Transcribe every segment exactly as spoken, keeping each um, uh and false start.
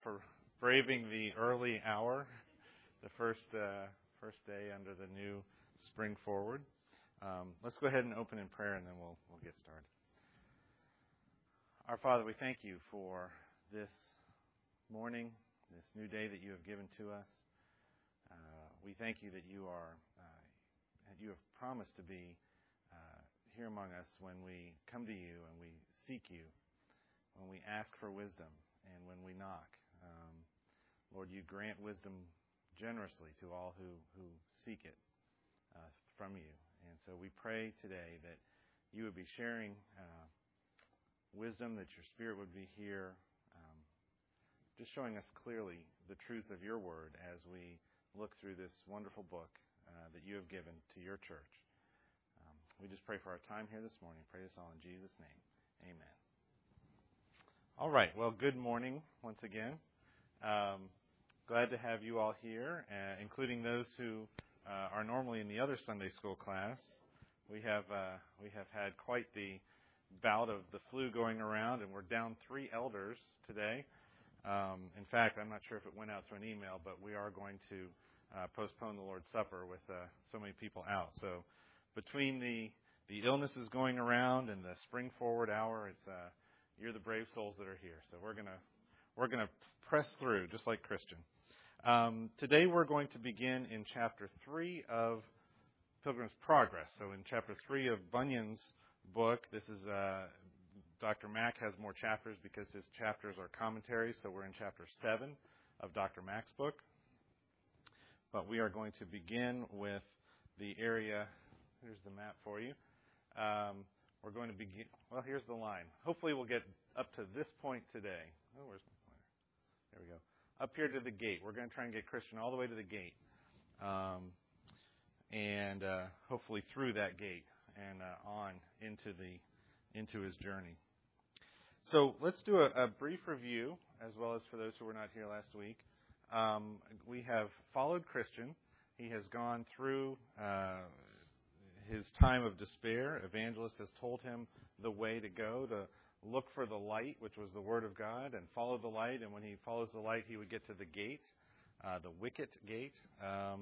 for braving the early hour, the first uh, first day under the new Spring Forward. Um, let's go ahead and open in prayer, and then we'll we'll get started. Our Father, we thank you for this morning, this new day that you have given to us. Uh, we thank you that you are uh, that you have promised to be uh, here among us when we come to you and we seek you, when we ask for wisdom, and when we knock. Um, Lord, you grant wisdom generously to all who, who seek it uh, from you. And so we pray today that you would be sharing uh, wisdom, that your Spirit would be here, um, just showing us clearly the truths of your word as we look through this wonderful book uh, that you have given to your church. Um, we just pray for our time here this morning. Pray this all in Jesus' name. Amen. All right. Well, good morning once again. Um, glad to have you all here, uh, including those who uh, are normally in the other Sunday school class. We have uh, we have had quite the bout of the flu going around, and we're down three elders today. Um, in fact, I'm not sure if it went out through an email, but we are going to uh, postpone the Lord's Supper with uh, so many people out. So between the the illnesses going around and the Spring Forward hour, it's uh, you're the brave souls that are here. So we're gonna we're gonna press through just like Christian. Um, today we're going to begin in chapter three of Pilgrim's Progress. So in chapter three of Bunyan's book, this is uh, Doctor Mack has more chapters because his chapters are commentaries. So we're in chapter seven of Doctor Mack's book. But we are going to begin with the area. Here's the map for you. Um, We're going to begin. Well, here's the line. Hopefully we'll get up to this point today. Oh, where's my pointer? There we go. Up here to the gate. We're going to try and get Christian all the way to the gate. Um, and uh, hopefully through that gate and uh, on into the into his journey. So let's do a, a brief review, as well as for those who were not here last week. Um, we have followed Christian. He has gone through Uh, his time of despair. Evangelist has told him the way to go, to look for the light, which was the Word of God, and follow the light. And when he follows the light, he would get to the gate, uh, the wicket gate. Um,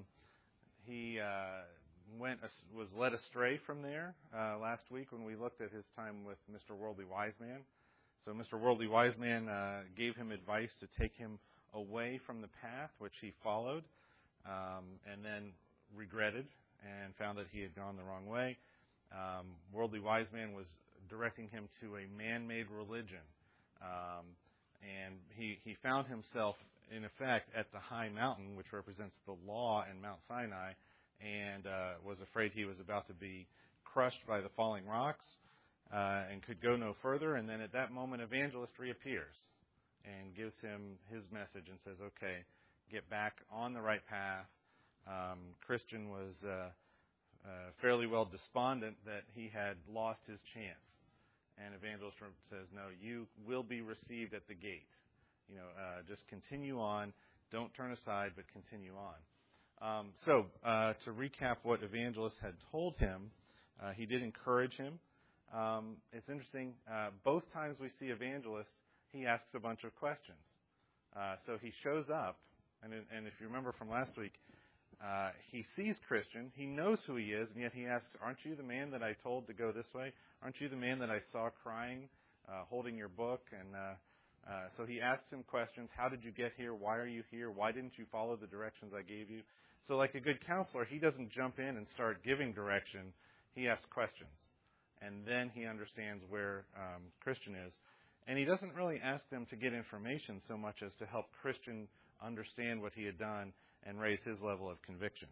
he uh, went was led astray from there uh, last week when we looked at his time with Mister Worldly Wise Man. So Mister Worldly Wise Man uh, gave him advice to take him away from the path, which he followed, um, and then regretted and found that he had gone the wrong way. Um, Worldly Wise Man was directing him to a man-made religion. Um, and he, he found himself, in effect, at the high mountain, which represents the law in Mount Sinai, and uh, was afraid he was about to be crushed by the falling rocks uh, and could go no further. And then at that moment, Evangelist reappears and gives him his message and says, okay, get back on the right path. Um, Christian was uh, uh, fairly well despondent that he had lost his chance. And Evangelist says, no, you will be received at the gate. You know, uh, just continue on. Don't turn aside, but continue on. Um, so uh, to recap what Evangelist had told him, uh, he did encourage him. Um, it's interesting. Uh, both times we see Evangelist, he asks a bunch of questions. Uh, so he shows up, and, and if you remember from last week, Uh, he sees Christian. He knows who he is, and yet he asks, aren't you the man that I told to go this way? Aren't you the man that I saw crying, uh, holding your book? And uh, uh, so he asks him questions. How did you get here? Why are you here? Why didn't you follow the directions I gave you? So like a good counselor, he doesn't jump in and start giving direction. He asks questions. And then he understands where um, Christian is. And he doesn't really ask them to get information so much as to help Christian understand what he had done and raise his level of conviction.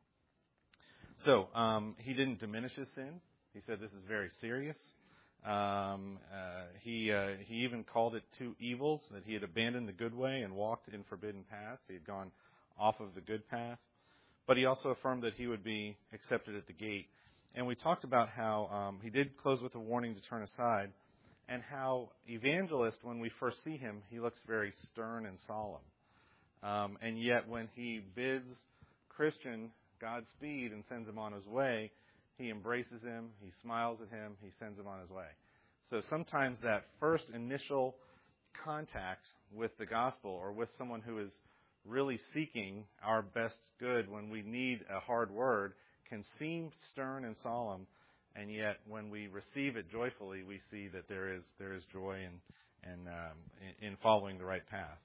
So um, he didn't diminish his sin. He said this is very serious. Um, uh, he uh, he even called it two evils, that he had abandoned the good way and walked in forbidden paths. He had gone off of the good path. But he also affirmed that he would be accepted at the gate. And we talked about how um, he did close with a warning to turn aside, and how Evangelist, when we first see him, he looks very stern and solemn. Um, and yet when he bids Christian Godspeed and sends him on his way, he embraces him, he smiles at him, he sends him on his way. So sometimes that first initial contact with the gospel or with someone who is really seeking our best good when we need a hard word can seem stern and solemn, and yet when we receive it joyfully, we see that there is there is joy in in, um, in, in following the right path.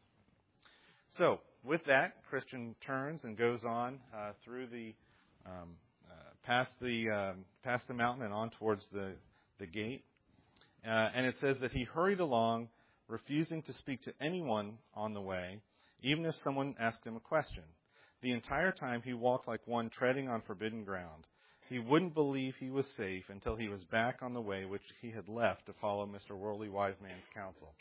So, with that, Christian turns and goes on uh, through the um, uh, past the um, past the mountain and on towards the the gate, uh, and it says that he hurried along, refusing to speak to anyone on the way, even if someone asked him a question. The entire time he walked like one treading on forbidden ground. He wouldn't believe he was safe until he was back on the way which he had left to follow Mister Worldly Wise Man's counsel.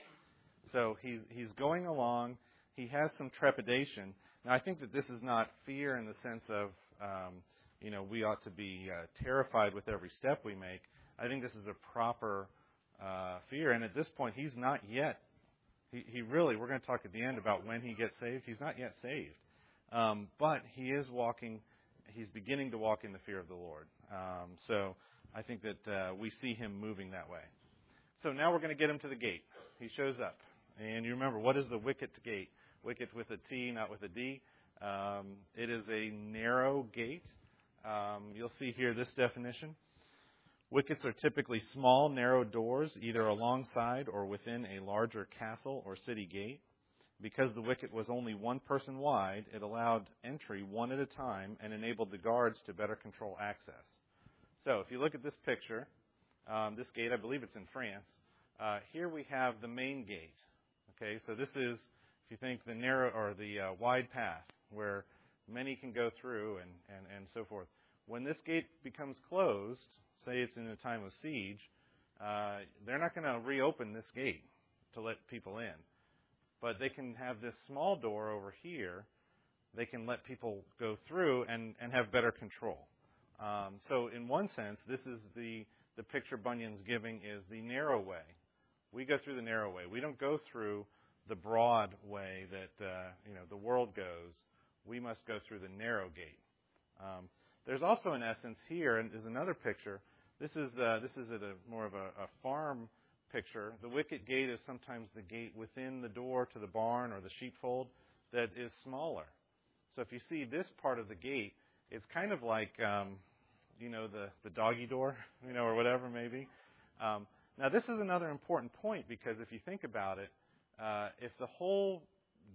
So he's he's going along. He has some trepidation. Now, I think that this is not fear in the sense of, um, you know, we ought to be uh, terrified with every step we make. I think this is a proper uh, fear. And at this point, he's not yet, he, he really, we're going to talk at the end about when he gets saved. He's not yet saved. Um, but he is walking, he's beginning to walk in the fear of the Lord. Um, so I think that uh, we see him moving that way. So now we're going to get him to the gate. He shows up. And you remember, what is the wicket gate? Wicket with a T, not with a D. Um, it is a narrow gate. Um, you'll see here this definition. Wickets are typically small, narrow doors, either alongside or within a larger castle or city gate. Because the wicket was only one person wide, it allowed entry one at a time and enabled the guards to better control access. So if you look at this picture, um, this gate, I believe it's in France, uh, here we have the main gate. Okay, so this is, if you think, the narrow or the uh, wide path where many can go through and, and, and so forth. When this gate becomes closed, say it's in a time of siege, uh, they're not going to reopen this gate to let people in. But they can have this small door over here. They can let people go through and, and have better control. Um, so in one sense, this is the, the picture Bunyan's giving is the narrow way. We go through the narrow way. We don't go through the broad way that uh, you know the world goes. We must go through the narrow gate. Um, there's also, in essence, here and is another picture. This is uh, this is at a more of a, a farm picture. The wicket gate is sometimes the gate within the door to the barn or the sheepfold that is smaller. So if you see this part of the gate, it's kind of like um, you know the the doggy door, you know, or whatever maybe. Um, Now, this is another important point because if you think about it, uh, if the whole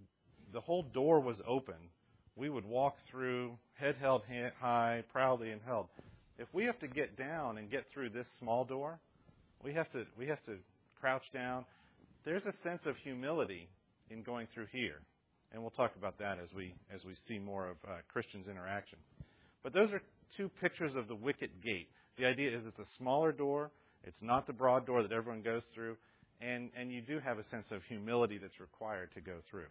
the whole door was open, we would walk through head held high, proudly and held. If we have to get down and get through this small door, we have to we have to crouch down. There's a sense of humility in going through here, and we'll talk about that as we as we see more of uh, Christians' interaction. But those are two pictures of the wicket gate. The idea is it's a smaller door. It's not the broad door that everyone goes through, and, and you do have a sense of humility that's required to go through.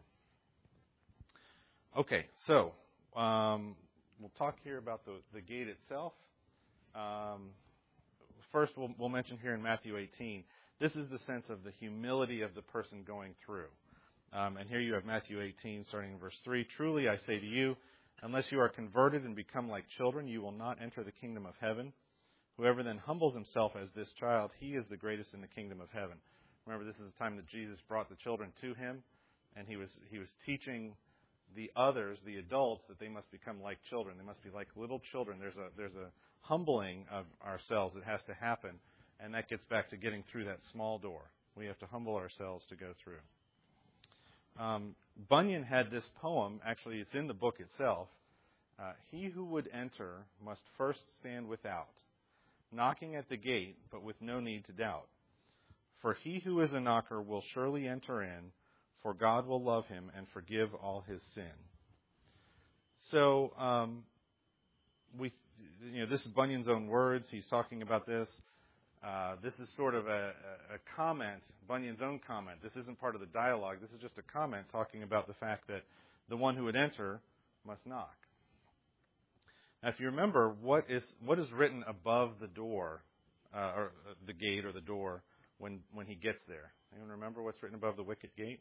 Okay, so um, we'll talk here about the, the gate itself. Um, first, we'll, we'll mention here in Matthew eighteen, this is the sense of the humility of the person going through. Um, and here you have Matthew eighteen, starting in verse three. Truly, I say to you, unless you are converted and become like children, you will not enter the kingdom of heaven. Whoever then humbles himself as this child, he is the greatest in the kingdom of heaven. Remember, this is the time that Jesus brought the children to him, and he was he was teaching the others, the adults, that they must become like children. They must be like little children. There's a there's a humbling of ourselves that has to happen, and that gets back to getting through that small door. We have to humble ourselves to go through. Um, Bunyan had this poem. Actually, it's in the book itself. Uh, he who would enter must first stand without, knocking at the gate, but with no need to doubt. For he who is a knocker will surely enter in, for God will love him and forgive all his sin. So, um, we, you know, this is Bunyan's own words. He's talking about this. Uh, this is sort of a, a comment, Bunyan's own comment. This isn't part of the dialogue. This is just a comment talking about the fact that the one who would enter must knock. Now, if you remember, what is what is written above the door, uh, or the gate or the door, when, when he gets there? Anyone remember what's written above the wicket gate?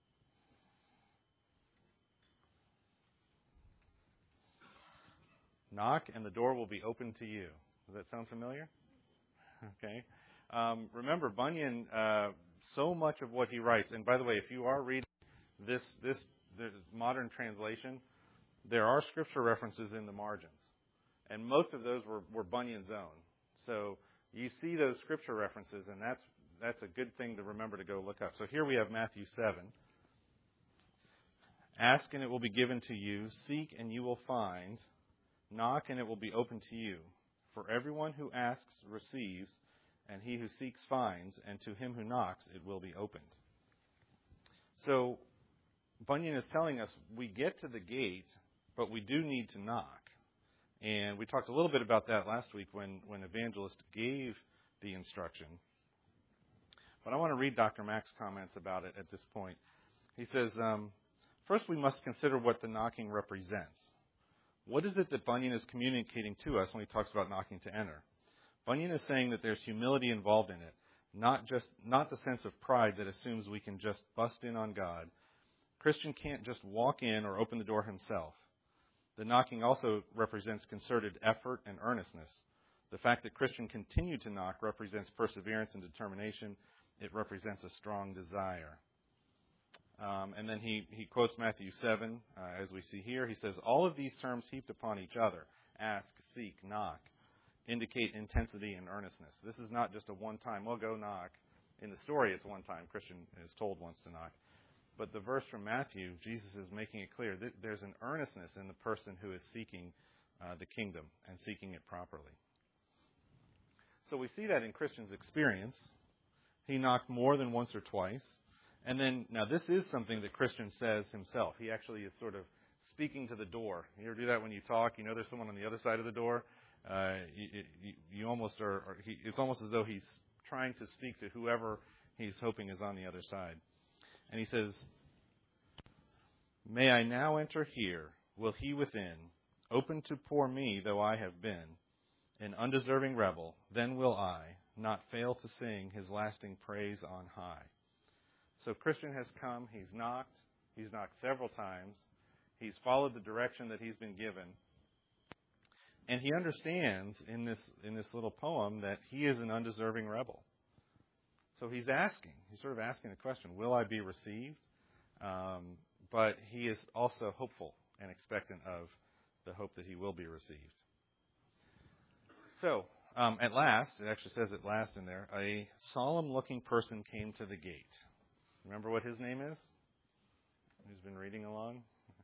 Knock, and the door will be open to you. Does that sound familiar? Okay. Um, remember, Bunyan, uh, so much of what he writes, and by the way, if you are reading this this the modern translation, there are scripture references in the margins, and most of those were, were Bunyan's own. So you see those scripture references, and that's that's a good thing to remember to go look up. So here we have Matthew seven. Ask and it will be given to you. Seek and you will find. Knock and it will be opened to you. For everyone who asks receives, and he who seeks finds, and to him who knocks it will be opened. So Bunyan is telling us we get to the gate, but we do need to knock. And we talked a little bit about that last week when, when Evangelist gave the instruction. But I want to read Doctor Mack's comments about it at this point. He says, um, first we must consider what the knocking represents. What is it that Bunyan is communicating to us when he talks about knocking to enter? Bunyan is saying that there's humility involved in it, not just not the sense of pride that assumes we can just bust in on God. Christian can't just walk in or open the door himself. The knocking also represents concerted effort and earnestness. The fact that Christian continued to knock represents perseverance and determination. It represents a strong desire. Um, and then he, he quotes Matthew seven, uh, as we see here. He says, all of these terms heaped upon each other, ask, seek, knock, indicate intensity and earnestness. This is not just a one-time, well, go knock. In the story, it's one time. Christian is told once to knock. But the verse from Matthew, Jesus is making it clear that there's an earnestness in the person who is seeking uh, the kingdom and seeking it properly. So we see that in Christian's experience. He knocked more than once or twice. And then, now this is something that Christian says himself. He actually is sort of speaking to the door. You ever do that when you talk? You know there's someone on the other side of the door. Uh, you, you, you almost are, are he, it's almost as though he's trying to speak to whoever he's hoping is on the other side. And he says, may I now enter here, will he within, open to poor me though I have been, an undeserving rebel, then will I not fail to sing his lasting praise on high. So Christian has come, he's knocked, he's knocked several times, he's followed the direction that he's been given, and he understands in this in this little poem that he is an undeserving rebel. So he's asking, he's sort of asking the question, will I be received? Um, but he is also hopeful and expectant of the hope that he will be received. So, um, at last, it actually says at last in there, a solemn-looking person came to the gate. Remember what his name is? Who's been reading along?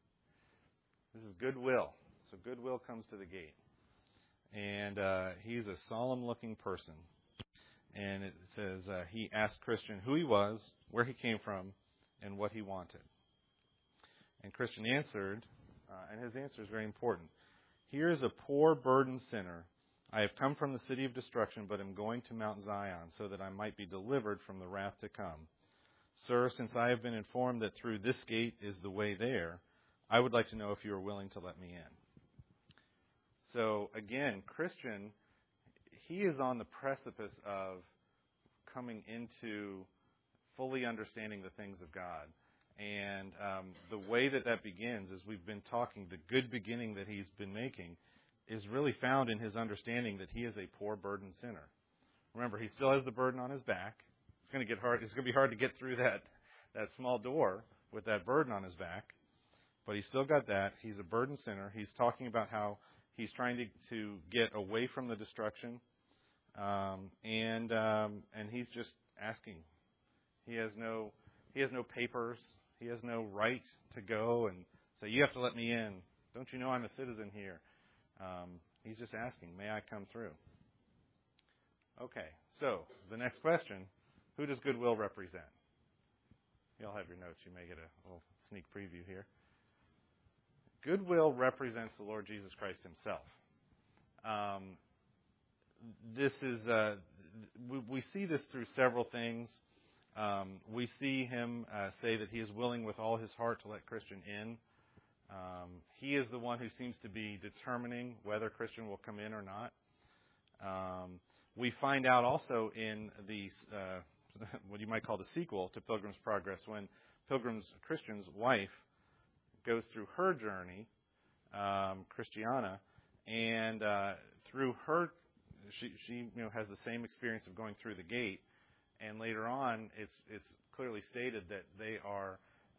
This is Goodwill. So Goodwill comes to the gate. And uh, he's a solemn-looking person. And it says uh, he asked Christian who he was, where he came from, and what he wanted. And Christian answered, uh, and his answer is very important. Here is a poor, burdened sinner. I have come from the city of destruction, but am going to Mount Zion, so that I might be delivered from the wrath to come. Sir, since I have been informed that through this gate is the way there, I would like to know if you are willing to let me in. So, again, Christian, he is on the precipice of coming into fully understanding the things of God. And um, the way that that begins, as we've been talking, the good beginning that he's been making is really found in his understanding that he is a poor, burdened sinner. Remember, he still has the burden on his back. It's going to get hard. It's going to be hard to get through that, that small door with that burden on his back. But he's still got that. He's a burdened sinner. He's talking about how he's trying to, to get away from the destruction. Um, and um, and he's just asking. He has no he has no papers. He has no right to go and say, you have to let me in. Don't you know I'm a citizen here? Um, he's just asking, may I come through? Okay, so the next question, who does Goodwill represent? You all have your notes. You may get a little sneak preview here. Goodwill represents the Lord Jesus Christ himself. Um, this is, uh, we, we see this through several things. Um, we see him uh, say that he is willing with all his heart to let Christian in. Um, he is the one who seems to be determining whether Christian will come in or not. Um, we find out also in the, uh, what you might call the sequel to Pilgrim's Progress, when Pilgrim's Christian's wife goes through her journey, um, Christiana, and uh, through her, she, she you know has the same experience of going through the gate. And later on, it's it's clearly stated that they are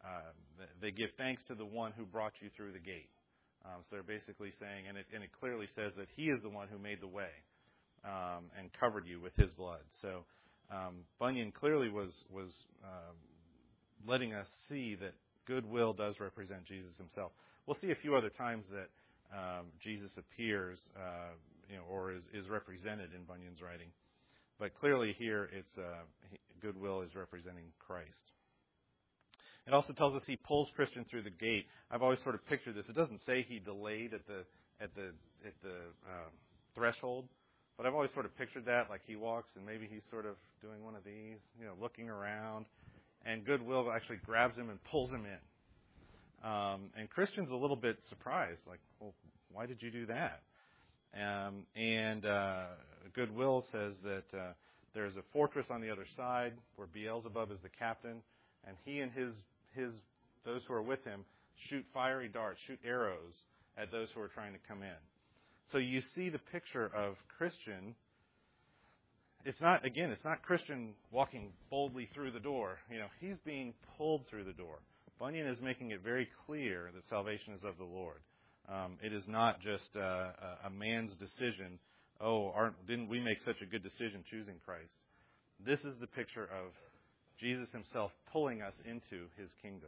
uh, they give thanks to the one who brought you through the gate. Um, so they're basically saying, and it, and it clearly says that he is the one who made the way um, and covered you with his blood. So um, Bunyan clearly was was um, letting us see that goodwill does represent Jesus himself. We'll see a few other times that um, Jesus appears, uh, you know, or is, is represented in Bunyan's writing. But clearly here, it's uh, goodwill is representing Christ. It also tells us he pulls Christian through the gate. I've always sort of pictured this. It doesn't say he delayed at the at the at the uh, threshold, but I've always sort of pictured that, like he walks and maybe he's sort of doing one of these, you know, looking around, and goodwill actually grabs him and pulls him in. Um, and Christian's a little bit surprised, like, well, why did you do that? Um, and uh, goodwill says that uh, there's a fortress on the other side where Beelzebub is the captain, and he and his his those who are with him shoot fiery darts, shoot arrows at those who are trying to come in. So you see the picture of Christian. It's not, again, it's not Christian walking boldly through the door. You know, he's being pulled through the door. Bunyan is making it very clear that salvation is of the Lord. Um, it is not just uh, a, a man's decision. Oh, aren't, didn't we make such a good decision choosing Christ? This is the picture of Jesus himself pulling us into his kingdom.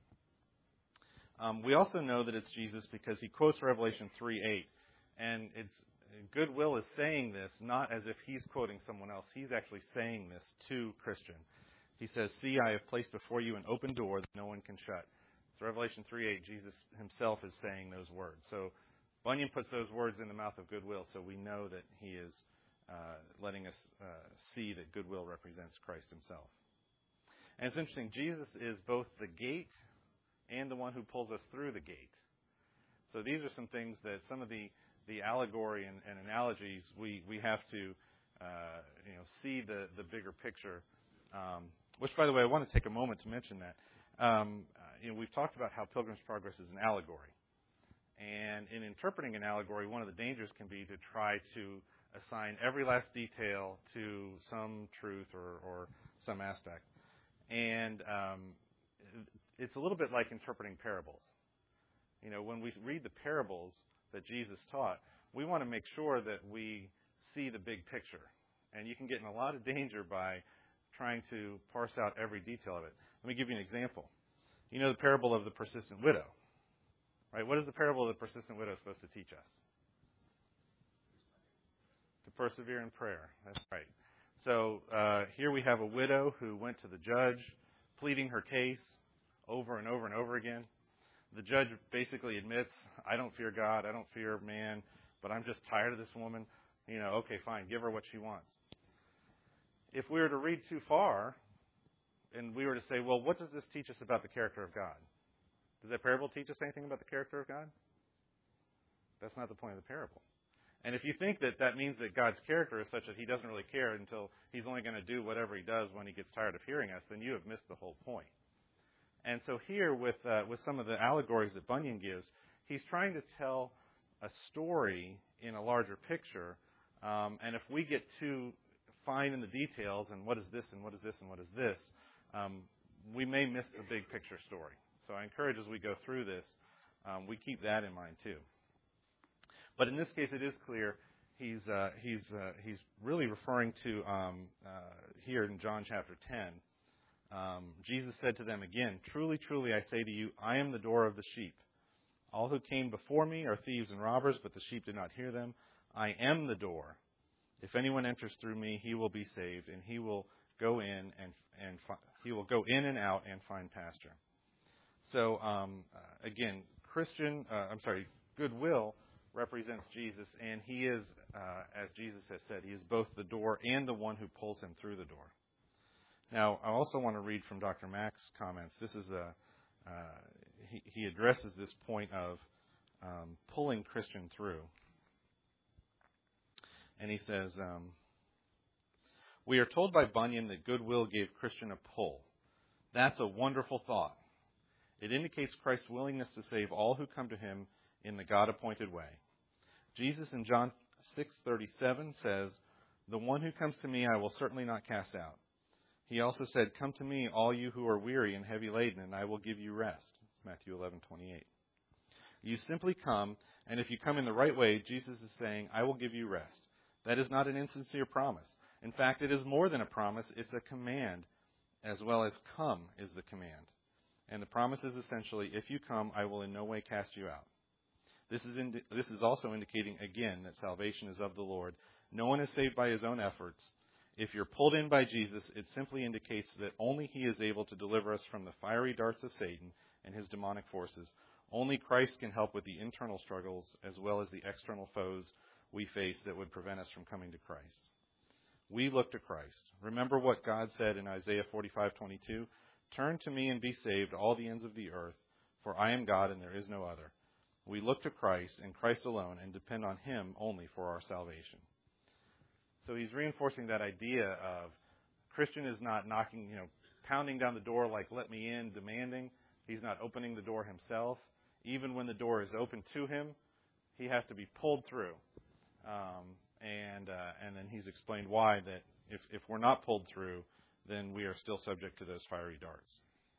Um, we also know that it's Jesus because he quotes Revelation three eight. And it's goodwill is saying this not as if he's quoting someone else. He's actually saying this to Christian. He says, "See, I have placed before you an open door that no one can shut." So Revelation three eight, Jesus himself is saying those words. So Bunyan puts those words in the mouth of goodwill, so we know that he is uh, letting us uh, see that goodwill represents Christ himself. And it's interesting, Jesus is both the gate and the one who pulls us through the gate. So these are some things that some of the, the allegory and, and analogies, we, we have to uh, you know, see the, the bigger picture. Um, which, by the way, I want to take a moment to mention that. Um, uh, you know, we've talked about how Pilgrim's Progress is an allegory. And in interpreting an allegory, one of the dangers can be to try to assign every last detail to some truth or, or some aspect. And um, it's a little bit like interpreting parables. You know, when we read the parables that Jesus taught, we want to make sure that we see the big picture. And you can get in a lot of danger by trying to parse out every detail of it. Let me give you an example. You know the parable of the persistent widow, right? What is the parable of the persistent widow supposed to teach us? To persevere in prayer. That's right. So uh, here we have a widow who went to the judge, pleading her case over and over and over again. The judge basically admits, I don't fear God, I don't fear man, but I'm just tired of this woman. You know, okay, fine, give her what she wants. If we were to read too far, and we were to say, well, what does this teach us about the character of God? Does that parable teach us anything about the character of God? That's not the point of the parable. And if you think that that means that God's character is such that he doesn't really care until he's only going to do whatever he does when he gets tired of hearing us, then you have missed the whole point. And so here with uh, with some of the allegories that Bunyan gives, he's trying to tell a story in a larger picture. Um, and if we get too fine in the details and what is this and what is this and what is this, um, we may miss the big picture story. So I encourage as we go through this, um, we keep that in mind too. But in this case, it is clear he's uh, he's uh, he's really referring to um, uh, here in John chapter ten. Um, Jesus said to them again, "Truly, truly, I say to you, I am the door of the sheep. All who came before me are thieves and robbers, but the sheep did not hear them. I am the door. If anyone enters through me, he will be saved, and he will go in and and fi- he will go in and out and find pasture." So um, uh, again, Christian, uh, I'm sorry, goodwill represents Jesus, and he is, uh, as Jesus has said, he is both the door and the one who pulls him through the door. Now, I also want to read from Doctor Mack's comments. This is a uh, he, he addresses this point of um, pulling Christian through, and he says, um, "We are told by Bunyan that goodwill gave Christian a pull. That's a wonderful thought. It indicates Christ's willingness to save all who come to him in the God-appointed way. Jesus in John six thirty-seven says, 'The one who comes to me I will certainly not cast out.' He also said, "Come to me, all you who are weary and heavy laden, and I will give you rest." It's Matthew eleven twenty-eight. You simply come, and if you come in the right way, Jesus is saying, "I will give you rest." That is not an insincere promise. In fact, it is more than a promise. It's a command, as well as come is the command. And the promise is essentially, if you come, I will in no way cast you out. This is indi- this is also indicating, again, that salvation is of the Lord. No one is saved by his own efforts. If you're pulled in by Jesus, it simply indicates that only he is able to deliver us from the fiery darts of Satan and his demonic forces. Only Christ can help with the internal struggles as well as the external foes we face that would prevent us from coming to Christ. We look to Christ. Remember what God said in Isaiah forty-five twenty-two, "Turn to me and be saved, all the ends of the earth, for I am God and there is no other." We look to Christ and Christ alone and depend on him only for our salvation. So he's reinforcing that idea of Christian is not knocking, you know, pounding down the door like, "Let me in," demanding. He's not opening the door himself. Even when the door is open to him, he has to be pulled through. Um, and uh, and then he's explained why, that if, if we're not pulled through, then we are still subject to those fiery darts.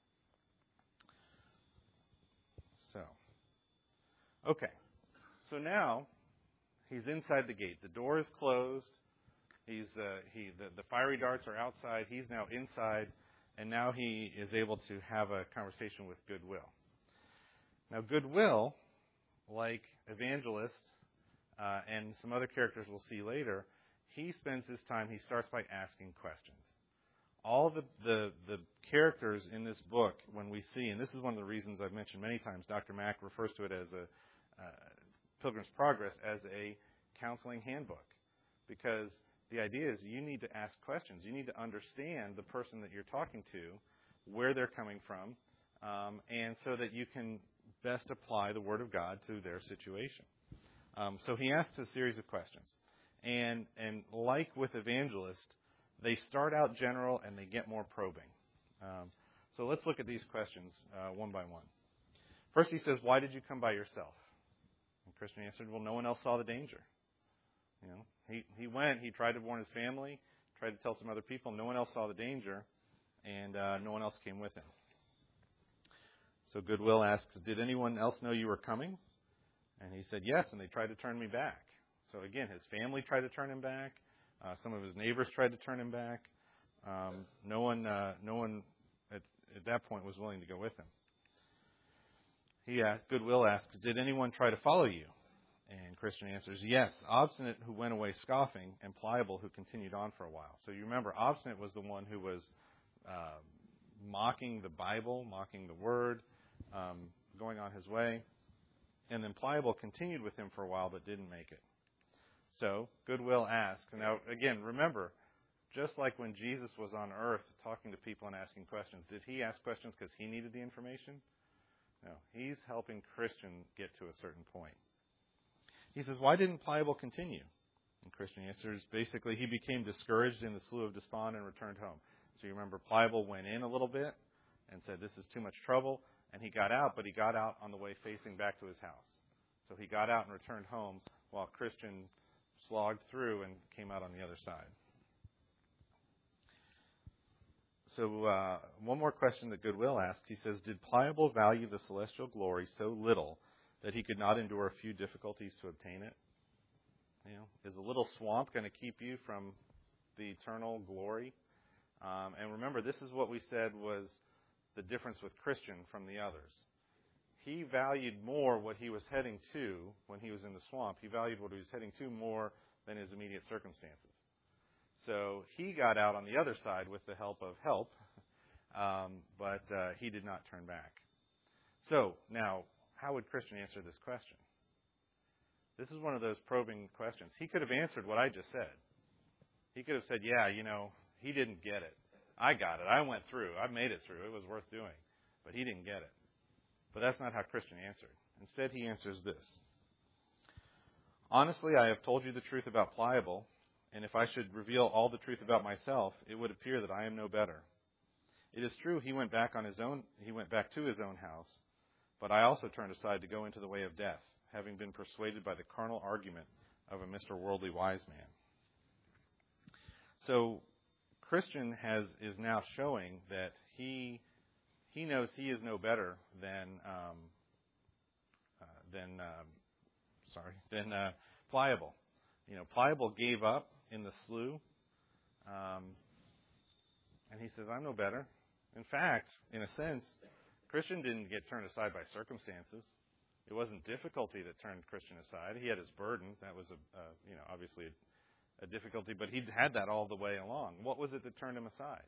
So, okay. So now he's inside the gate. The door is closed. He's uh, he the, the fiery darts are outside. He's now inside, and now he is able to have a conversation with Goodwill. Now, Goodwill, like Evangelist uh, and some other characters we'll see later, he spends his time. He starts by asking questions. All the, the the characters in this book, when we see, and this is one of the reasons I've mentioned many times, Doctor Mack refers to it as a uh, Pilgrim's Progress as a counseling handbook, because the idea is you need to ask questions. You need to understand the person that you're talking to, where they're coming from, um, and so that you can best apply the Word of God to their situation. Um, so he asks a series of questions. And, and like with Evangelist, they start out general and they get more probing. Um, so let's look at these questions uh, one by one. First he says, "Why did you come by yourself?" And Christian answered, "Well, no one else saw the danger." You know, he, he went, he tried to warn his family, tried to tell some other people. No one else saw the danger, and uh, no one else came with him. So Goodwill asks, "Did anyone else know you were coming?" And he said, "Yes, and they tried to turn me back." So again, his family tried to turn him back. Uh, some of his neighbors tried to turn him back. Um, no one, uh, no one at, at that point was willing to go with him. He asked, Goodwill asks, "Did anyone try to follow you?" And Christian answers, "Yes, Obstinate, who went away scoffing, and Pliable, who continued on for a while." So you remember, Obstinate was the one who was uh, mocking the Bible, mocking the Word, um, going on his way. And then Pliable continued with him for a while, but didn't make it. So Goodwill asks, now again, remember, just like when Jesus was on earth talking to people and asking questions, did he ask questions because he needed the information? No, he's helping Christian get to a certain point. He says, "Why didn't Pliable continue?" And Christian answers, basically, he became discouraged in the Slough of Despond and returned home. So you remember, Pliable went in a little bit and said, "This is too much trouble," and he got out, but he got out on the way facing back to his house. So he got out and returned home while Christian slogged through and came out on the other side. So uh, one more question that Goodwill asked. He says, "Did Pliable value the celestial glory so little that he could not endure a few difficulties to obtain it?" You know, is a little swamp going to keep you from the eternal glory? Um, and remember, this is what we said was the difference with Christian from the others. He valued more what he was heading to when he was in the swamp. He valued what he was heading to more than his immediate circumstances. So he got out on the other side with the help of help, um, but uh, he did not turn back. So now, how would Christian answer this question? This is one of those probing questions. He could have answered what I just said. He could have said, "Yeah, you know, he didn't get it. I got it. I went through. I made it through. It was worth doing." But he didn't get it. But that's not how Christian answered. Instead, he answers this. "Honestly, I have told you the truth about Pliable, and if I should reveal all the truth about myself, it would appear that I am no better. It is true he went back on his own, he went back to his own house, but I also turned aside to go into the way of death, having been persuaded by the carnal argument of a Mister Worldly Wise Man." So Christian has is now showing that he he knows he is no better than um, uh, than um, sorry than uh, Pliable. You know, Pliable gave up in the slough, um, and he says, "I'm no better." In fact, in a sense, Christian didn't get turned aside by circumstances. It wasn't difficulty that turned Christian aside. He had his burden. That was a uh, you know obviously a, a difficulty, but he'd had that all the way along. What was it that turned him aside?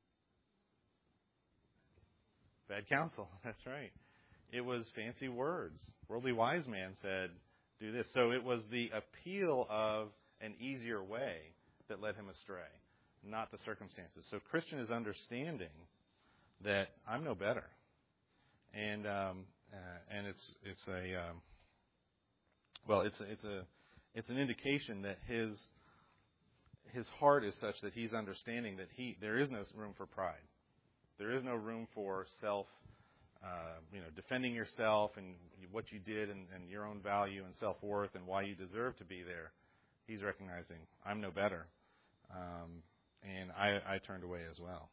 Bad counsel. That's right. It was fancy words. Worldly wise man said, "Do this." So it was the appeal of an easier way that led him astray, not the circumstances. So Christian is understanding that I'm no better, and um, uh, and it's it's a um, well, it's a, it's a it's an indication that his his heart is such that he's understanding that he there is no room for pride, there is no room for self, uh, you know, defending yourself and what you did and, and your own value and self worth and why you deserve to be there. He's recognizing I'm no better, um, and I, I turned away as well.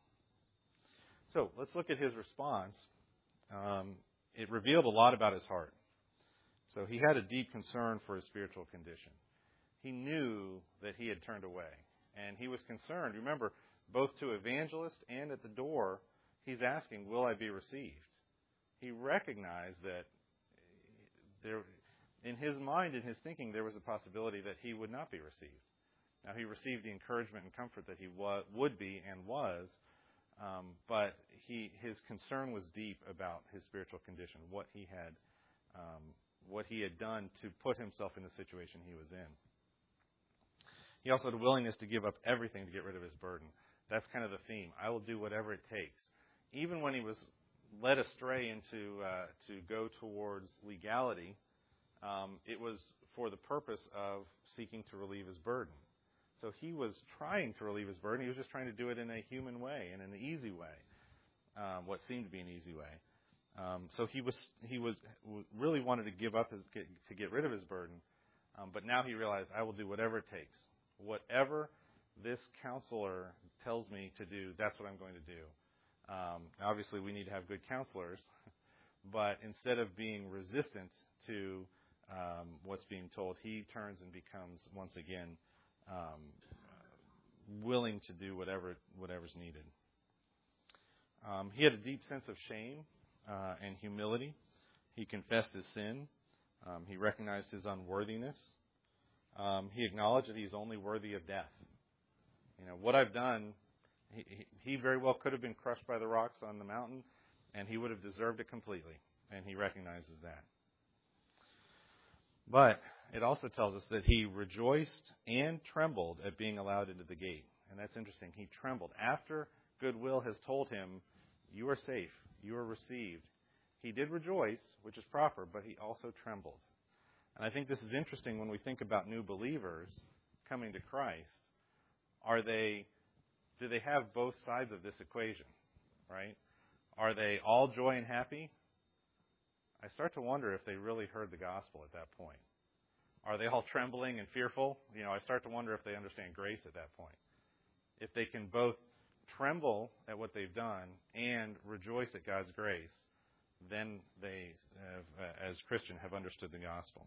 So let's look at his response. Um, it revealed a lot about his heart. So he had a deep concern for his spiritual condition. He knew that he had turned away, and he was concerned. Remember, both to evangelist and at the door, he's asking, "Will I be received?" He recognized that there, in his mind, in his thinking, there was a possibility that he would not be received. Now, he received the encouragement and comfort that he wa- would be and was, um, but he his concern was deep about his spiritual condition, what he had um, what he had done to put himself in the situation he was in. He also had a willingness to give up everything to get rid of his burden. That's kind of the theme. I will do whatever it takes. Even when he was led astray into uh, to go towards legality, um, it was for the purpose of seeking to relieve his burden. So he was trying to relieve his burden. He was just trying to do it in a human way and in an easy way, um, what seemed to be an easy way. Um, so he was he was really wanted to give up his to get rid of his burden, um, but now he realized, I will do whatever it takes, whatever this counselor tells me to do. That's what I'm going to do. Um, obviously, we need to have good counselors, but instead of being resistant to um, what's being told, he turns and becomes once again um, willing to do whatever whatever's needed. Um, he had a deep sense of shame uh, and humility. He confessed his sin. Um, he recognized his unworthiness. Um, he acknowledged that he's only worthy of death. You know, what I've done, he, he very well could have been crushed by the rocks on the mountain, and he would have deserved it completely. And he recognizes that. But it also tells us that he rejoiced and trembled at being allowed into the gate. And that's interesting. He trembled. After goodwill has told him, you are safe, you are received, he did rejoice, which is proper, but he also trembled. And I think this is interesting when we think about new believers coming to Christ. Are they, do they have both sides of this equation, right? Are they all joy and happy? I start to wonder if they really heard the gospel at that point. Are they all trembling and fearful? You know, I start to wonder if they understand grace at that point. If they can both tremble at what they've done and rejoice at God's grace, then they, have, uh, as Christian, have understood the gospel.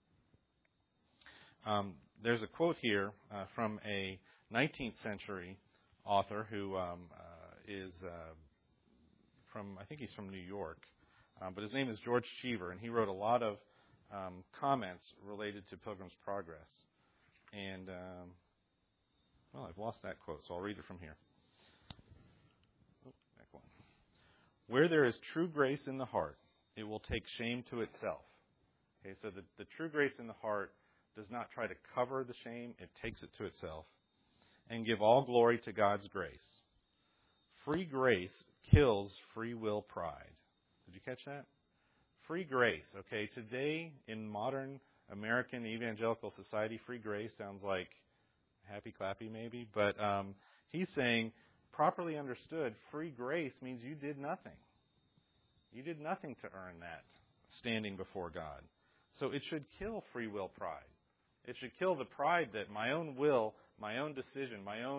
Um, there's a quote here uh, from a nineteenth century author who um, uh, is uh, from, I think he's from New York, um, but his name is George Cheever, and he wrote a lot of um, comments related to Pilgrim's Progress. And, um, well, I've lost that quote, so I'll read it from here. Oh, back one. Where there is true grace in the heart, it will take shame to itself. Okay, so the, the true grace in the heart does not try to cover the shame, it takes it to itself. And give all glory to God's grace. Free grace kills free will pride. Did you catch that? Free grace, okay? Today, in modern American evangelical society, free grace sounds like happy clappy maybe, but um, he's saying, properly understood, free grace means you did nothing. You did nothing to earn that standing before God. So it should kill free will pride. It should kill the pride that my own will, my own decision, my own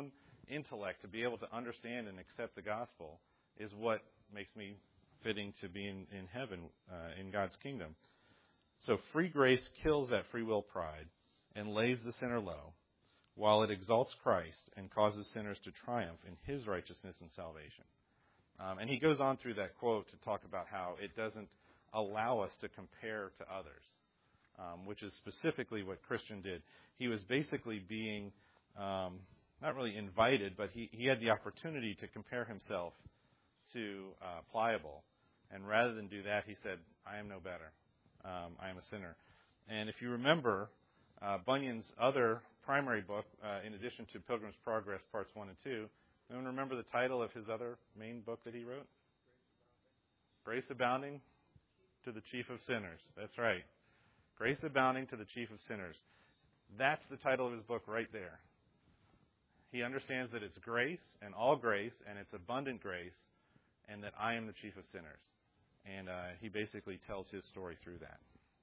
intellect to be able to understand and accept the gospel is what makes me fitting to be in, in heaven, uh, in God's kingdom. So free grace kills that free will pride and lays the sinner low, while it exalts Christ and causes sinners to triumph in his righteousness and salvation. Um, and he goes on through that quote to talk about how it doesn't allow us to compare to others, um, which is specifically what Christian did. He was basically being um, not really invited, but he, he had the opportunity to compare himself to uh, Pliable. And rather than do that, he said, I am no better. Um, I am a sinner. And if you remember, uh, Bunyan's other primary book, uh, in addition to Pilgrim's Progress Parts one and two, anyone remember the title of his other main book that he wrote? Grace Abounding to the Chief of Sinners. That's right. Grace Abounding to the Chief of Sinners. That's the title of his book right there. He understands that it's grace and all grace, and it's abundant grace, and that I am the chief of sinners. And uh, he basically tells his story through that.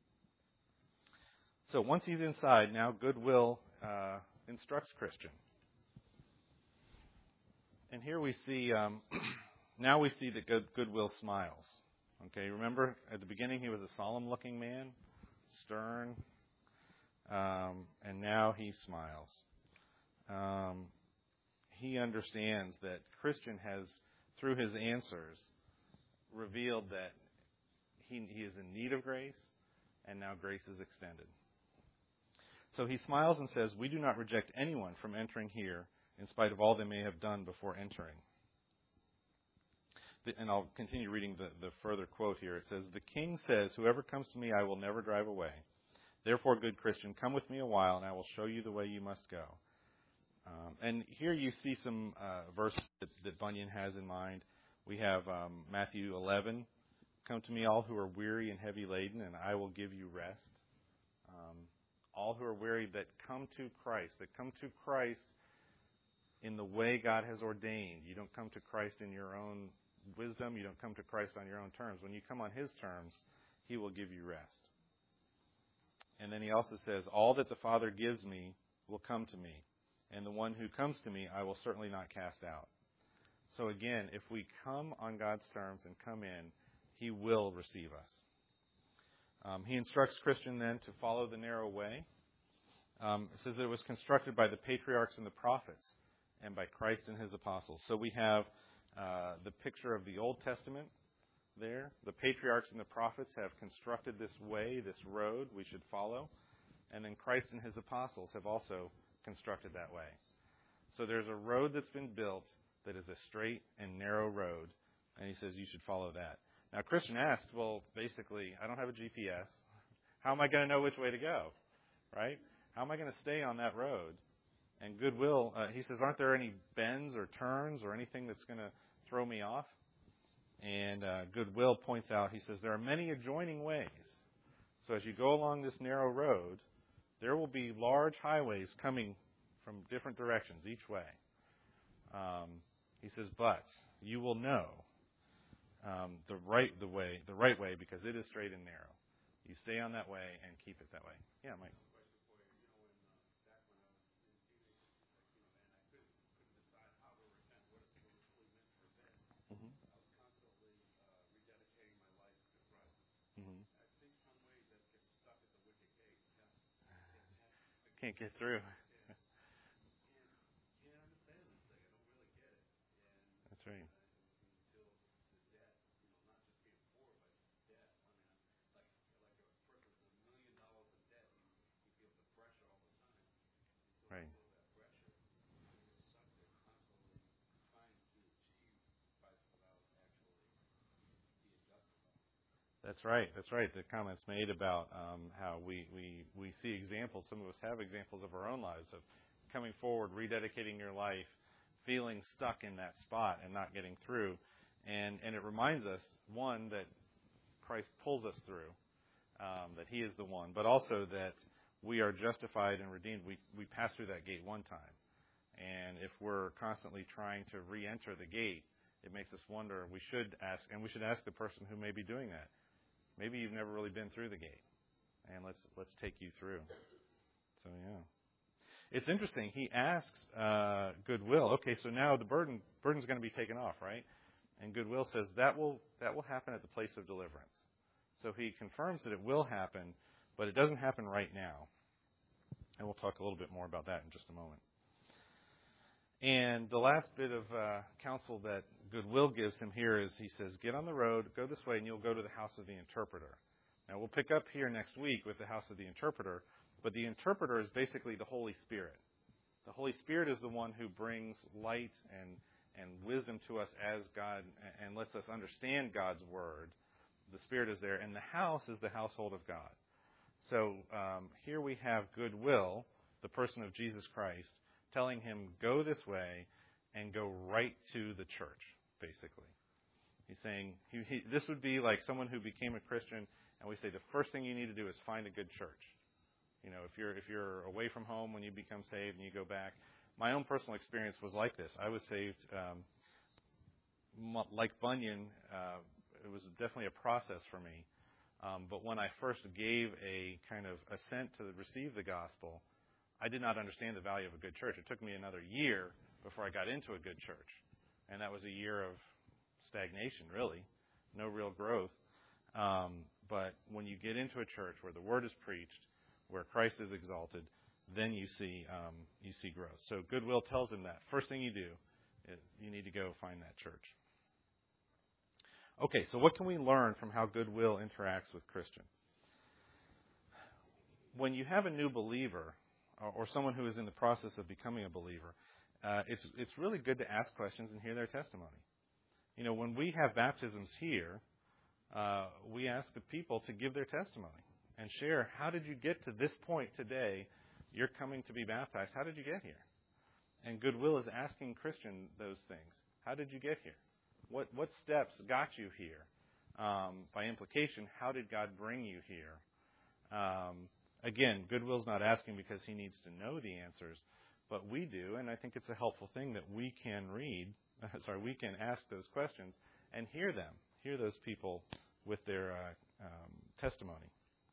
So once he's inside, now goodwill uh, instructs Christian. And here we see, um, now we see that good, goodwill smiles. Okay, remember at the beginning he was a solemn-looking man, stern, um, and now he smiles. Um, he understands that Christian has, through his answers, revealed that he, he is in need of grace, and now grace is extended. So he smiles and says, we do not reject anyone from entering here in spite of all they may have done before entering. The, and I'll continue reading the, the further quote here. It says, the king says, whoever comes to me I will never drive away. Therefore, good Christian, come with me a while, and I will show you the way you must go. Um, and here you see some uh, verses that, that Bunyan has in mind. We have um, Matthew eleven, come to me all who are weary and heavy laden, and I will give you rest. Um, all who are weary that come to Christ, that come to Christ in the way God has ordained. You don't come to Christ in your own wisdom. You don't come to Christ on your own terms. When you come on his terms, he will give you rest. And then he also says, all that the Father gives me will come to me, and the one who comes to me I will certainly not cast out. So again, if we come on God's terms and come in, he will receive us. Um, he instructs Christian then to follow the narrow way. Um, it says that it was constructed by the patriarchs and the prophets and by Christ and his apostles. So we have uh, the picture of the Old Testament there. The patriarchs and the prophets have constructed this way, this road we should follow. And then Christ and his apostles have also constructed that way. So there's a road that's been built that is a straight and narrow road, and he says you should follow that. Now, Christian asked, well, basically, I don't have a G P S. How am I going to know which way to go, right? How am I going to stay on that road? And goodwill, uh, he says, aren't there any bends or turns or anything that's going to throw me off? And uh, goodwill points out, he says, there are many adjoining ways. So as you go along this narrow road, there will be large highways coming from different directions each way. Um, he says, but you will know um, the right the way the right way because it is straight and narrow. You stay on that way and keep it that way. Yeah, Mike. Mm-hmm. Mm-hmm. Can't get through. That's right. Right. That's right. That's right. The comments made about um, how we, we, we see examples, some of us have examples of our own lives of coming forward, rededicating your life, feeling stuck in that spot and not getting through. And, and it reminds us, one, that Christ pulls us through, um, that he is the one, but also that we are justified and redeemed. We, we pass through that gate one time. And if we're constantly trying to re-enter the gate, it makes us wonder, we should ask, and we should ask the person who may be doing that. Maybe you've never really been through the gate, and let's let's take you through. So, yeah. it's interesting. He asks uh, Goodwill, okay, so now the burden burden's going to be taken off, right? And Goodwill says that will that will happen at the place of deliverance. So he confirms that it will happen, but it doesn't happen right now. And we'll talk a little bit more about that in just a moment. And the last bit of uh, counsel that Goodwill gives him here is he says, get on the road, go this way, and you'll go to the house of the interpreter. Now, we'll pick up here next week with the house of the interpreter, but the interpreter is basically the Holy Spirit. The Holy Spirit is the one who brings light and, and wisdom to us as God and lets us understand God's Word. The Spirit is there, and the house is the household of God. So um, here we have Goodwill, the person of Jesus Christ, telling him, go this way and go right to the church, basically. He's saying, he, he, this would be like someone who became a Christian, and we say the first thing you need to do is find a good church. You know, if you're if you're away from home when you become saved and you go back. My own personal experience was like this. I was saved, um, like Bunyan, uh, it was definitely a process for me. Um, but when I first gave a kind of assent to receive the gospel, I did not understand the value of a good church. It took me another year before I got into a good church. And that was a year of stagnation, really. No real growth. Um, but when you get into a church where the word is preached, where Christ is exalted, then you see um, you see growth. So Goodwill tells him that. First thing you do is you need to go find that church. Okay, so what can we learn from how Goodwill interacts with Christian? When you have a new believer, or someone who is in the process of becoming a believer, uh, it's it's really good to ask questions and hear their testimony. You know, when we have baptisms here, uh, we ask the people to give their testimony and share, how did you get to this point today? You're coming to be baptized. How did you get here? And Goodwill is asking Christian those things. How did you get here? What what steps got you here? Um, by implication, how did God bring you here? Um, Again, Goodwill's not asking because he needs to know the answers, but we do, and I think it's a helpful thing that we can read, sorry, we can ask those questions and hear them, hear those people with their uh, um, testimony.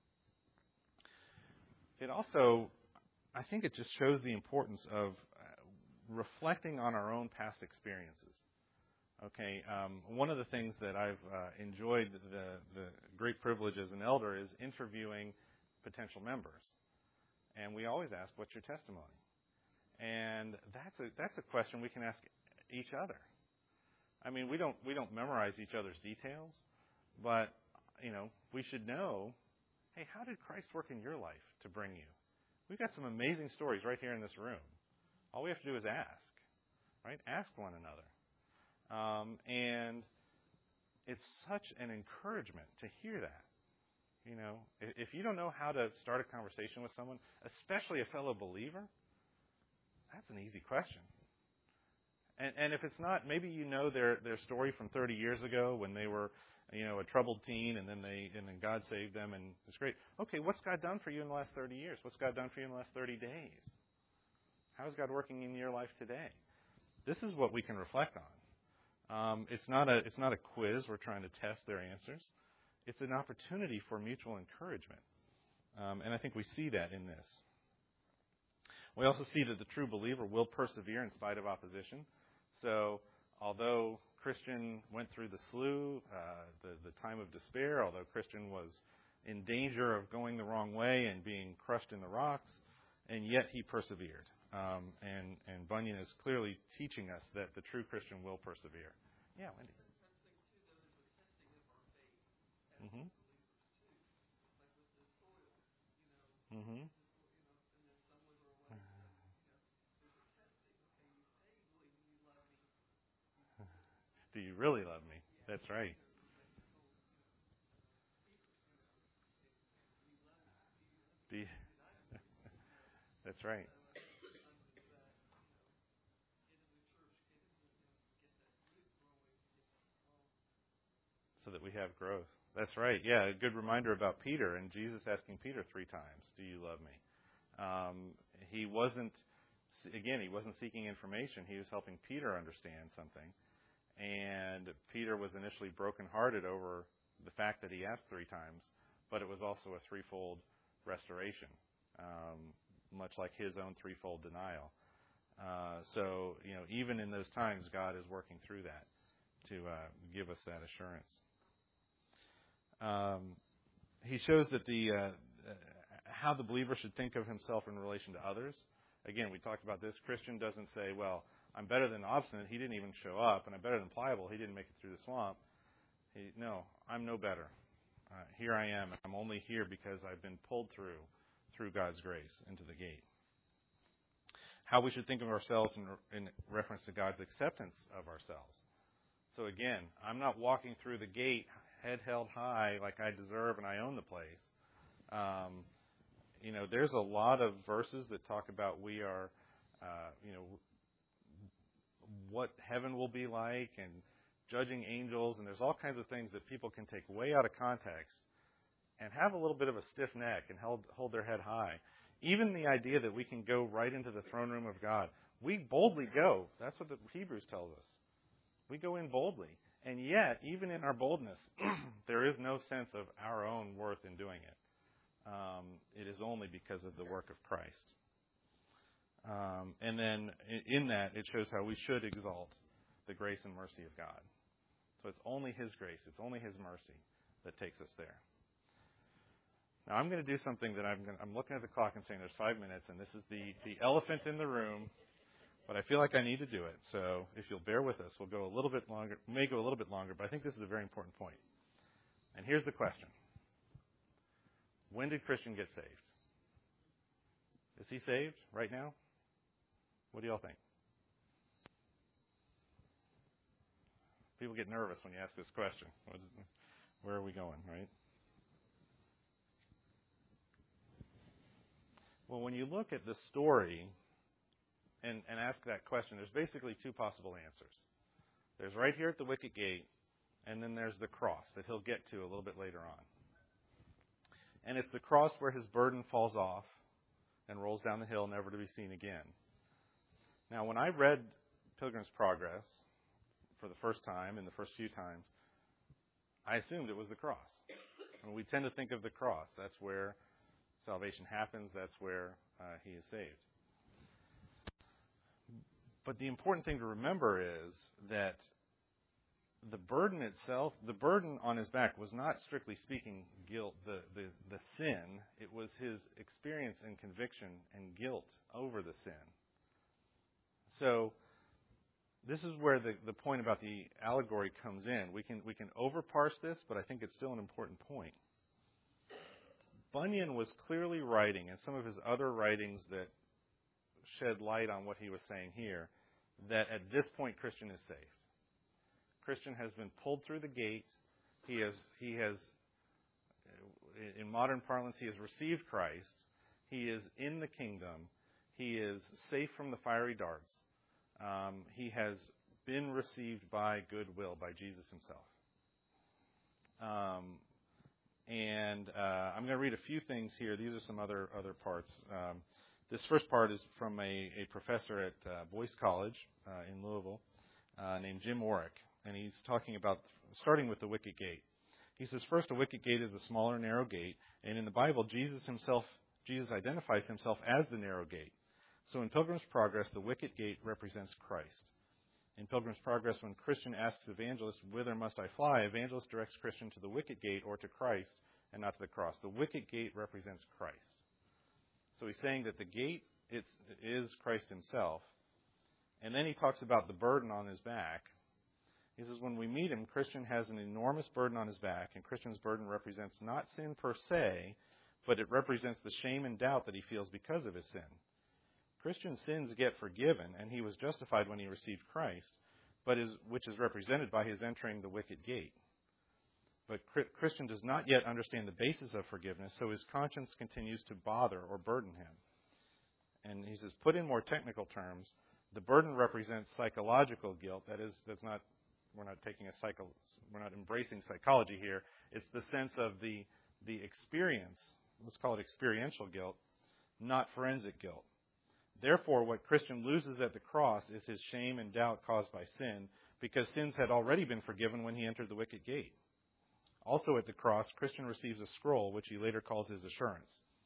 It also, I think it just shows the importance of uh, reflecting on our own past experiences. Okay, um, one of the things that I've uh, enjoyed the, the great privilege as an elder is interviewing potential members, and we always ask, "What's your testimony?" And that's a that's a question we can ask each other. I mean, we don't we don't memorize each other's details, but you know, we should know, hey, how did Christ work in your life to bring you? We've got some amazing stories right here in this room. All we have to do is ask, right? Ask one another, um, and it's such an encouragement to hear that. You know, if you don't know how to start a conversation with someone, especially a fellow believer, that's an easy question. And, and if it's not, maybe you know their their story from thirty years ago when they were, you know, a troubled teen, and then they and then God saved them, and it's great. Okay, what's God done for you in the last thirty years? What's God done for you in the last thirty days? How is God working in your life today? This is what we can reflect on. Um, it's not a it's not a quiz. We're trying to test their answers. It's an opportunity for mutual encouragement. Um, and I think we see that in this. We also see that the true believer will persevere in spite of opposition. So although Christian went through the slough, uh, the, the time of despair, although Christian was in danger of going the wrong way and being crushed in the rocks, and yet he persevered. Um, and, and Bunyan is clearly teaching us that the true Christian will persevere. Yeah, Wendy. Mm-hmm. Mm-hmm. Do you really love me? That's right. Do you? That's right. So that we have growth. That's right. Yeah, a good reminder about Peter and Jesus asking Peter three times, "Do you love me?" Um, he wasn't, again, he wasn't seeking information. He was helping Peter understand something. And Peter was initially brokenhearted over the fact that he asked three times, but it was also a threefold restoration. Um, much like his own threefold denial. Uh, so, you know, even in those times, God is working through that to uh, give us that assurance. Um, he shows that the uh, how the believer should think of himself in relation to others. Again, we talked about this. Christian doesn't say, well, I'm better than Obstinate. He didn't even show up. And I'm better than Pliable. He didn't make it through the swamp. He, no, I'm no better. Uh, here I am. I'm only here because I've been pulled through, through God's grace into the gate. How we should think of ourselves in, in reference to God's acceptance of ourselves. So again, I'm not walking through the gate head held high like I deserve and I own the place. Um, you know, there's a lot of verses that talk about we are, uh, you know, what heaven will be like and judging angels, and there's all kinds of things that people can take way out of context and have a little bit of a stiff neck and hold, hold their head high. Even the idea that we can go right into the throne room of God. We boldly go. That's what the Hebrews tells us. We go in boldly. And yet, even in our boldness, there is no sense of our own worth in doing it. Um, it is only because of the work of Christ. Um, and then in that, it shows how we should exalt the grace and mercy of God. So it's only His grace, it's only His mercy that takes us there. Now I'm going to do something that I'm going to, I'm looking at the clock and saying there's five minutes, and this is the, the elephant in the room, but I feel like I need to do it. So if you'll bear with us, we'll go a little bit longer, may go a little bit longer, but I think this is a very important point. And here's the question. When did Christian get saved? Is he saved right now? What do y'all think? People get nervous when you ask this question. Where are we going, right? Well, when you look at the story and, and ask that question, there's basically two possible answers. There's right here at the wicket gate, and then there's the cross that he'll get to a little bit later on. And it's the cross where his burden falls off and rolls down the hill, never to be seen again. Now, when I read Pilgrim's Progress for the first time and the first few times, I assumed it was the cross. I mean, we tend to think of the cross. That's where salvation happens. That's where uh, he is saved. But the important thing to remember is that the burden itself, the burden on his back was not strictly speaking guilt, the, the, the sin. It was his experience and conviction and guilt over the sin. So this is where the, the point about the allegory comes in. We can we can overparse this, but I think it's still an important point. Bunyan was clearly writing, and some of his other writings that shed light on what he was saying here, that at this point Christian is saved. Christian has been pulled through the gate. He has, he has, in modern parlance, he has received Christ. He is in the kingdom. He is safe from the fiery darts. Um, he has been received by goodwill by Jesus himself. Um, and uh, I'm going to read a few things here. These are some other other parts. Um, this first part is from a, a professor at uh, Boyce College uh, in Louisville uh, named Jim Orrick. And he's talking about, starting with the wicket gate. He says, first, a wicket gate is a smaller, narrow gate. And in the Bible, Jesus himself, Jesus identifies himself as the narrow gate. So in Pilgrim's Progress, the wicket gate represents Christ. In Pilgrim's Progress, when Christian asks Evangelist, whither must I fly? Evangelist directs Christian to the wicket gate or to Christ and not to the cross. The wicket gate represents Christ. So he's saying that the gate it's, is Christ himself. And then he talks about the burden on his back. He says, when we meet him, Christian has an enormous burden on his back, and Christian's burden represents not sin per se, but it represents the shame and doubt that he feels because of his sin. Christian's sins get forgiven, and he was justified when he received Christ, but is, which is represented by his entering the wicket gate. But Christian does not yet understand the basis of forgiveness, so his conscience continues to bother or burden him. And he says, put in more technical terms, the burden represents psychological guilt. That is, that's not... We're not taking a cycle. We're not embracing psychology here. It's the sense of the the experience. Let's call it experiential guilt, not forensic guilt. Therefore, what Christian loses at the cross is his shame and doubt caused by sin, because sins had already been forgiven when he entered the wicket gate. Also at the cross, Christian receives a scroll, which he later calls his assurance.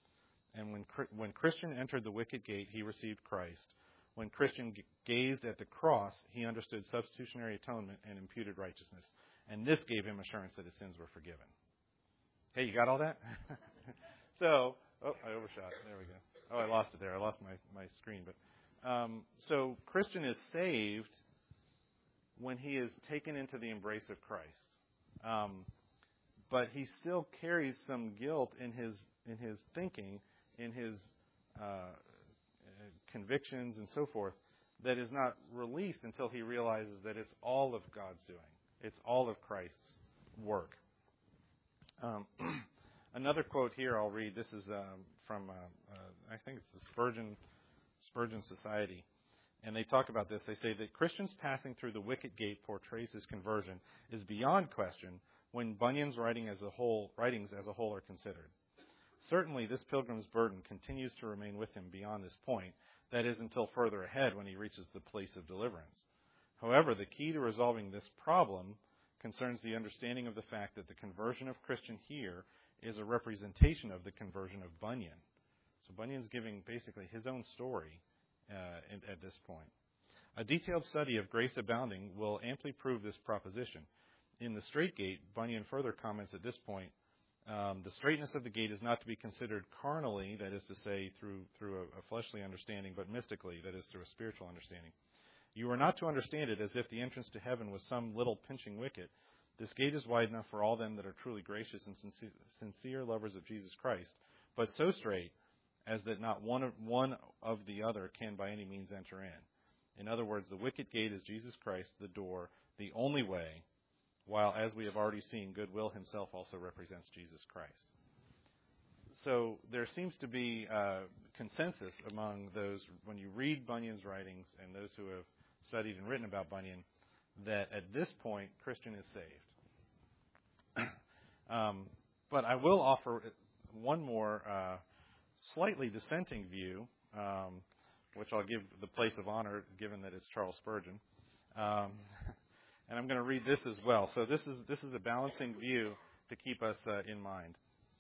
And when when Christian entered the wicket gate, he received Christ. When Christian g- gazed at the cross, he understood substitutionary atonement and imputed righteousness. And this gave him assurance that his sins were forgiven. Hey, you got all that? so, oh, I overshot. There we go. Oh, I lost it there. I lost my, my screen. But um, so Christian is saved when he is taken into the embrace of Christ. Um, but he still carries some guilt in his in his thinking, in his uh, convictions and so forth, that is not released until he realizes that it's all of God's doing. It's all of Christ's work. Um, another quote here I'll read. This is um, from, uh, uh, I think it's the Spurgeon, Spurgeon Society. And they talk about this. They say that Christians passing through the wicket gate portrays his conversion is beyond question when Bunyan's writing as a whole, writings as a whole are considered. Certainly, this pilgrim's burden continues to remain with him beyond this point, that is, until further ahead when he reaches the place of deliverance. However, the key to resolving this problem concerns the understanding of the fact that the conversion of Christian here is a representation of the conversion of Bunyan. So Bunyan's giving basically his own story uh, at, at this point. A detailed study of grace abounding will amply prove this proposition. In the Strait Gate, Bunyan further comments at this point, Um, the straightness of the gate is not to be considered carnally, that is to say, through through a, a fleshly understanding, but mystically, that is, through a spiritual understanding. You are not to understand it as if the entrance to heaven was some little pinching wicket. This gate is wide enough for all them that are truly gracious and sincere, sincere lovers of Jesus Christ, but so straight as that not one of, one of the other can by any means enter in. In other words, the wicket gate is Jesus Christ, the door, the only way, while, as we have already seen, goodwill himself also represents Jesus Christ. So there seems to be uh, consensus among those, when you read Bunyan's writings and those who have studied and written about Bunyan, that at this point, Christian is saved. um, but I will offer one more uh, slightly dissenting view, um, which I'll give the place of honor, given that it's Charles Spurgeon. Um And I'm going to read this as well. So this is this is a balancing view to keep us uh, in mind.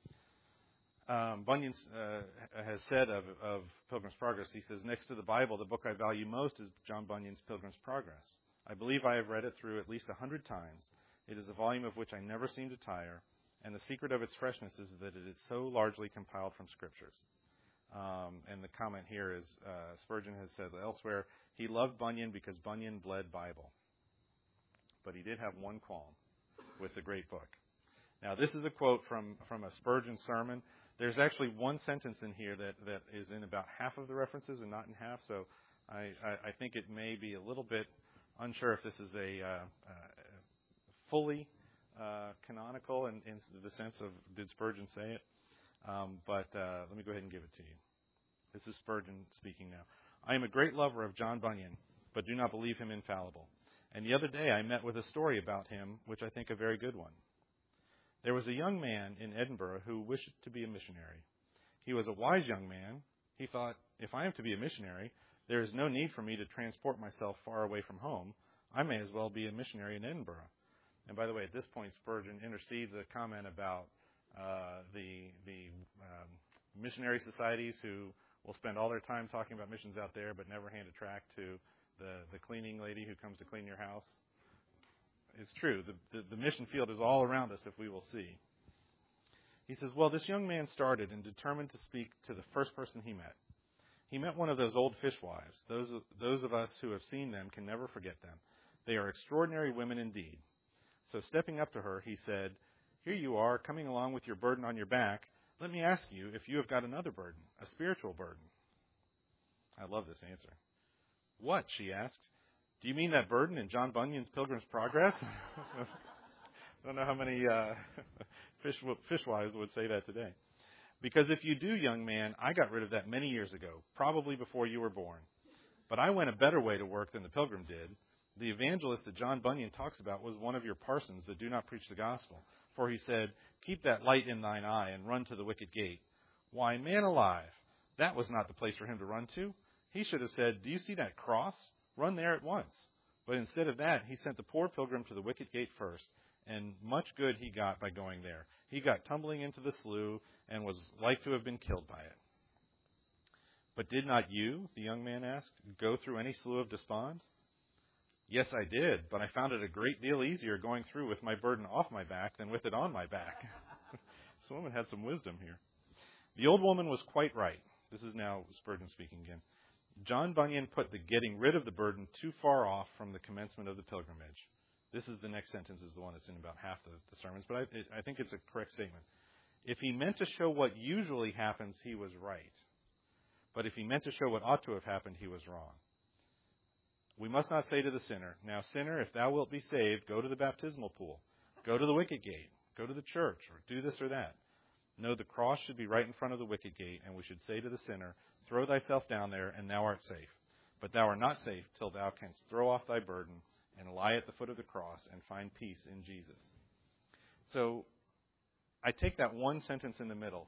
Um, Bunyan uh, has said of, of Pilgrim's Progress, he says, next to the Bible, the book I value most is John Bunyan's Pilgrim's Progress. I believe I have read it through at least a hundred times. It is a volume of which I never seem to tire, and the secret of its freshness is that it is so largely compiled from Scriptures. Um, and the comment here is, uh, Spurgeon has said elsewhere, he loved Bunyan because Bunyan bled Bible. But he did have one qualm with the great book. Now, this is a quote from, from a Spurgeon sermon. There's actually one sentence in here that, that is in about half of the references and not in half, so I, I, I think it may be a little bit unsure if this is a uh, uh, fully uh, canonical in, in the sense of did Spurgeon say it. Um, but uh, let me go ahead and give it to you. This is Spurgeon speaking now. I am a great lover of John Bunyan, but do not believe him infallible. And the other day I met with a story about him, which I think a very good one. There was a young man in Edinburgh who wished to be a missionary. He was a wise young man. He thought, if I am to be a missionary, there is no need for me to transport myself far away from home. I may as well be a missionary in Edinburgh. And by the way, at this point, Spurgeon intercedes a comment about uh, the the um, missionary societies who will spend all their time talking about missions out there but never hand a tract to The, the cleaning lady who comes to clean your house. It's true. The, the, the mission field is all around us, if we will see. He says, well, this young man started and determined to speak to the first person he met. He met one of those old fishwives. Those, those of us who have seen them can never forget them. They are extraordinary women indeed. So stepping up to her, he said, here you are, coming along with your burden on your back. Let me ask you if you have got another burden, a spiritual burden. I love this answer. What? She asked. Do you mean that burden in John Bunyan's Pilgrim's Progress? I don't know how many uh, fish, fishwives would say that today. Because if you do, young man, I got rid of that many years ago, probably before you were born. But I went a better way to work than the pilgrim did. The evangelist that John Bunyan talks about was one of your parsons that do not preach the gospel. For he said, keep that light in thine eye and run to the wicket gate. Why, man alive, that was not the place for him to run to. He should have said, do you see that cross? Run there at once. But instead of that, he sent the poor pilgrim to the wicket gate first, and much good he got by going there. He got tumbling into the slough and was like to have been killed by it. But did not you, the young man asked, go through any slough of despond? Yes, I did, but I found it a great deal easier going through with my burden off my back than with it on my back. This woman had some wisdom here. The old woman was quite right. This is now Spurgeon speaking again. John Bunyan put the getting rid of the burden too far off from the commencement of the pilgrimage. This is the next sentence is the one that's in about half the, the sermons, but I, it, I think it's a correct statement. If he meant to show what usually happens, he was right. But if he meant to show what ought to have happened, he was wrong. We must not say to the sinner, now, sinner, if thou wilt be saved, go to the baptismal pool, go to the wicket gate, go to the church, or do this or that. No, the cross should be right in front of the wicket gate, and we should say to the sinner, throw thyself down there, and thou art safe. But thou art not safe till thou canst throw off thy burden and lie at the foot of the cross and find peace in Jesus. So I take that one sentence in the middle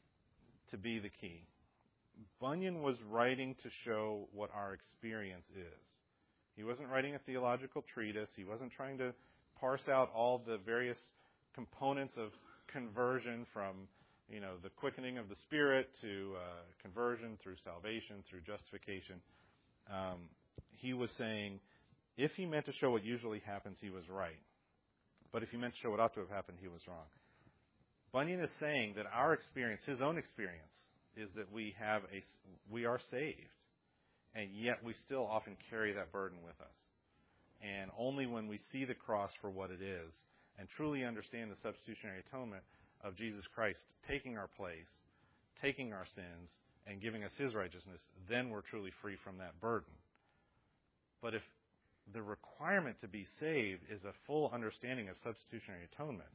to be the key. Bunyan was writing to show what our experience is. He wasn't writing a theological treatise. He wasn't trying to parse out all the various components of conversion from, you know, the quickening of the Spirit to uh, conversion through salvation, through justification. Um, he was saying, if he meant to show what usually happens, he was right. But if he meant to show what ought to have happened, he was wrong. Bunyan is saying that our experience, his own experience, is that we have a, we are saved, and yet we still often carry that burden with us. And only when we see the cross for what it is and truly understand the substitutionary atonement of Jesus Christ taking our place, taking our sins, and giving us his righteousness, then we're truly free from that burden. But if the requirement to be saved is a full understanding of substitutionary atonement,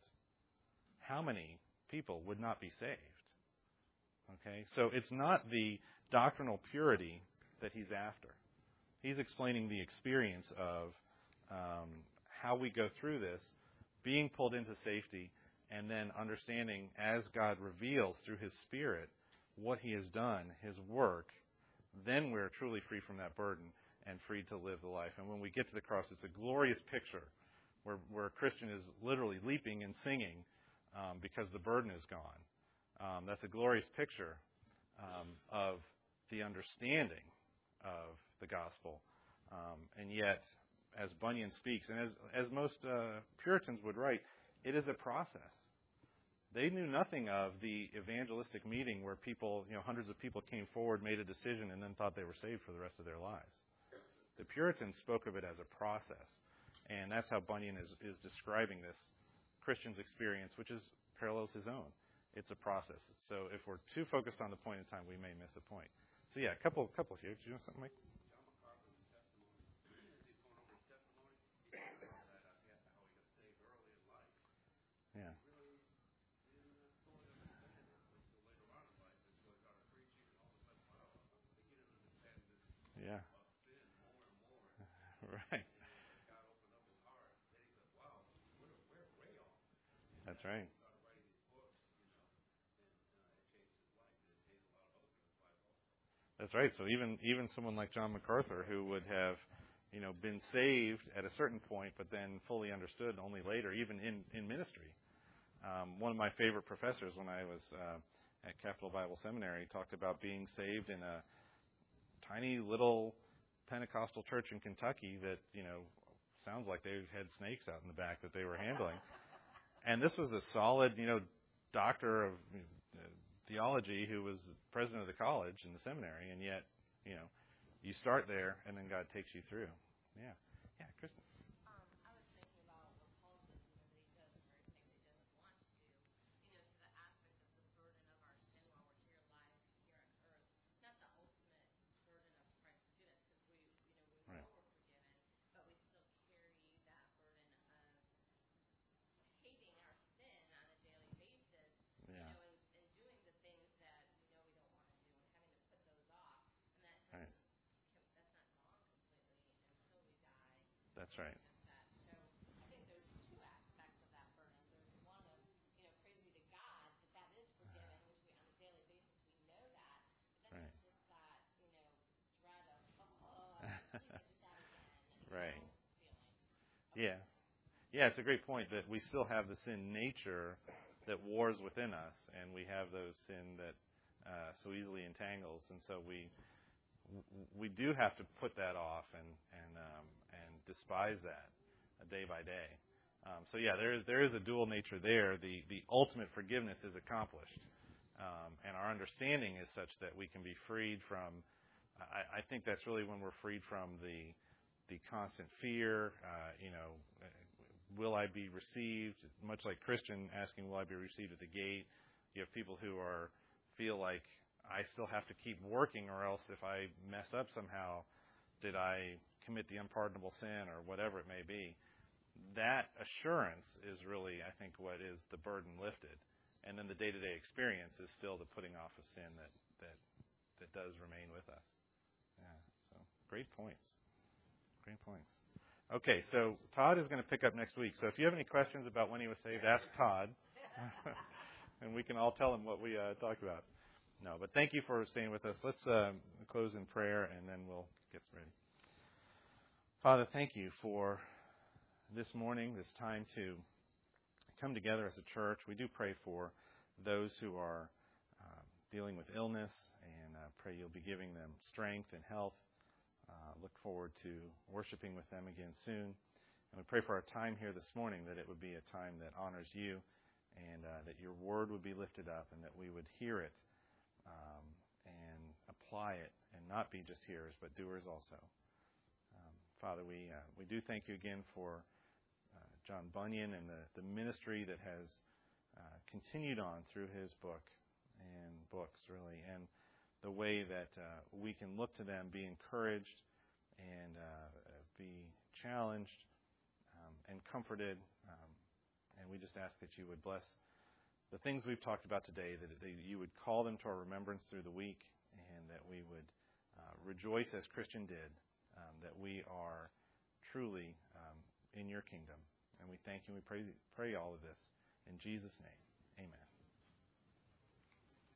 how many people would not be saved? Okay, so it's not the doctrinal purity that he's after. He's explaining the experience of um, how we go through this, being pulled into safety, and then understanding as God reveals through his Spirit what he has done, his work, then we're truly free from that burden and free to live the life. And when we get to the cross, it's a glorious picture where, where a Christian is literally leaping and singing um, because the burden is gone. Um, that's a glorious picture um, of the understanding of the gospel. Um, and yet, as Bunyan speaks, and as, as most uh, Puritans would write, it is a process. They knew nothing of the evangelistic meeting where people, you know, hundreds of people came forward, made a decision, and then thought they were saved for the rest of their lives. The Puritans spoke of it as a process. And that's how Bunyan is, is describing this Christian's experience, which is parallels his own. It's a process. So if we're too focused on the point in time, we may miss a point. So yeah, a couple, couple here. Did you know something, Mike? Yeah. Yeah. Right. That's right. That's right. So even even someone like John MacArthur, who would have, you know, been saved at a certain point, but then fully understood only later, even in in ministry. Um, one of my favorite professors when I was uh, at Capital Bible Seminary talked about being saved in a tiny little Pentecostal church in Kentucky that, you know, sounds like they had snakes out in the back that they were handling. And this was a solid, you know, doctor of you know, theology who was president of the college in the seminary, and yet, you know, you start there, and then God takes you through. Yeah. Yeah, Kristen. That's right. Right. Right. Yeah. Yeah, it's a great point that we still have the sin nature that wars within us, and we have those sin that uh, so easily entangles, and so we we do have to put that off and and um, and despise that day by day. Um, so yeah, there is there is a dual nature there. The the ultimate forgiveness is accomplished, um, and our understanding is such that we can be freed from. I, I think that's really when we're freed from the the constant fear. Uh, you know, will I be received? Much like Christian asking, will I be received at the gate? You have people who are feel like I still have to keep working, or else if I mess up somehow, did I commit the unpardonable sin or whatever it may be? That assurance is really, I think, what is the burden lifted. And then the day-to-day experience is still the putting off of sin that that, that does remain with us. Yeah, so great points. Great points. Okay, so Todd is going to pick up next week. So if you have any questions about when he was saved, ask Todd. And we can all tell him what we uh, talked about. No, but thank you for staying with us. Let's uh, close in prayer, and then we'll get ready. Father, thank you for this morning, this time to come together as a church. We do pray for those who are uh, dealing with illness, and uh, pray you'll be giving them strength and health. Uh, look forward to worshiping with them again soon. And we pray for our time here this morning, that it would be a time that honors you, and uh, that your word would be lifted up, and that we would hear it um, and apply it, and not be just hearers, but doers also. Um, Father, we uh, we do thank you again for uh, John Bunyan and the, the ministry that has uh, continued on through his book and books, really, and the way that uh, we can look to them, be encouraged, and uh, be challenged um, and comforted. Um, and we just ask that you would bless the things we've talked about today, that, that you would call them to our remembrance through the week, and that we would uh, rejoice as Christian did, um, that we are truly um, in your kingdom. And we thank you and we pray, pray all of this in Jesus' name. Amen.